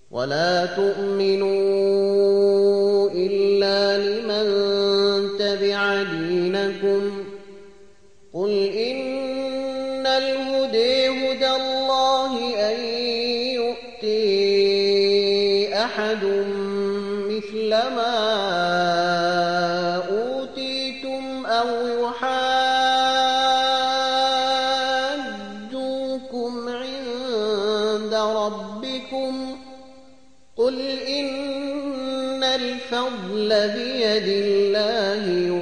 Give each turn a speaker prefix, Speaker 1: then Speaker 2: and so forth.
Speaker 1: ولا تؤمنوا إلا لمن تبع دينكم قل إن الهدى هدى الله أن يؤتي أحد مثل ما أوتيتم أو يحاجوكم عند ربكم قل إن الفضل بيد الله